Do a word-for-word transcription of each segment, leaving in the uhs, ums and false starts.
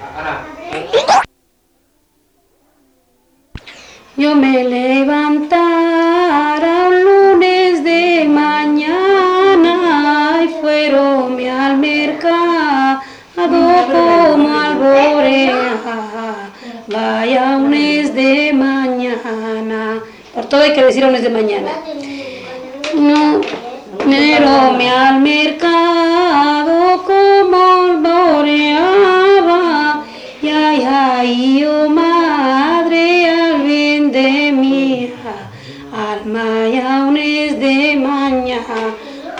Yo me levantara un lunes de mañana y fueron al mercado como alborea. Vaya lunes de mañana. Por todo hay que decir lunes de mañana. No, pero me al mercado como alboreaba. Y ay, ay, oh madre, al bien de mi hija, al mayaunes de mañana.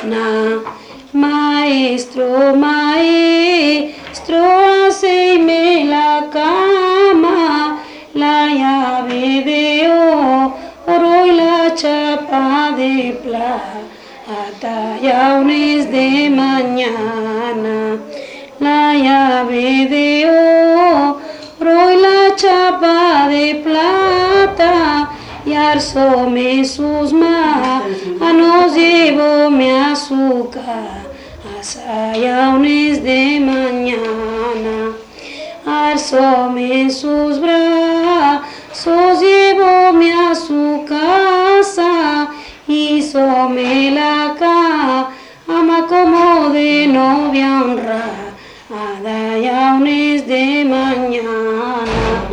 Maestro, maestro, haceme la cama, la llave de oro y la chapa de plata, yaunes de mañana. La llave de oro y la chapa de plata, y alzóme sus manos, llevóme azúcar, hasta yaunes de mañana. Alzóme sus brazos, llevóme a su casa, hízome la cama como de novia honrada. Ada yaunes de mañana,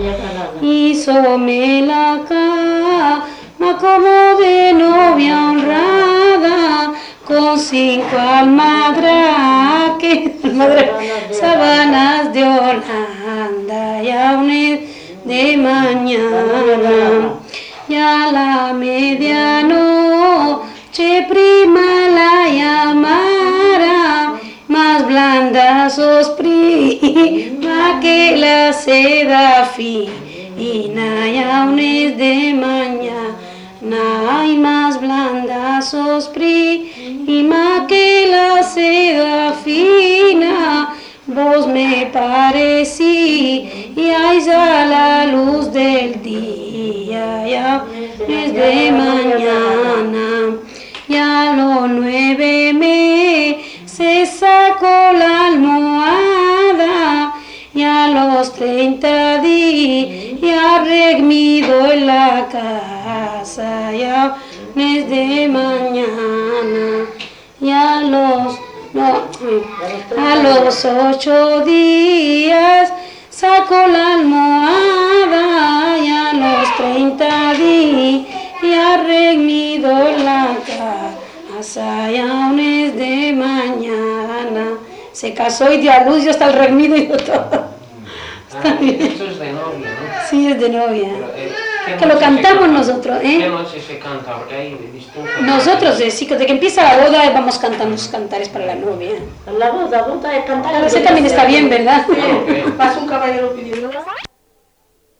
hízome la cama como de novia honrada, con cinco almadraques, sábanas de Holanda, yaunes de mañana. Y a la medianoche prima la llamara, más blanda sos prima que la seda fina, yaunes de mañana, y más blanda sos prima que la seda fina. Vos me parecíais a la luz del día, yaunes de mañana. Y a los nueve meses sacó la almohada, y a los treinta días regmido en la casa, yaunes de mañana. Y a los, no, a los ocho días sacó la almohada, y a los treinta días regmido en la casa, yaunes de mañana. Se casó y dio a luz, y hasta el regmido y todo. Está bien. Esto es de novia, ¿no? Sí, es de novia. Pero, eh, que lo cantamos nosotros, ¿eh? ¿Qué noche se canta? Porque hay distintos. Nosotros, eh, sí, de que empieza la boda vamos cantando cantares para la novia. La boda, boda es cantar. Ese también está bien, ¿verdad? Ah, okay. Pasa un caballero pidiendo.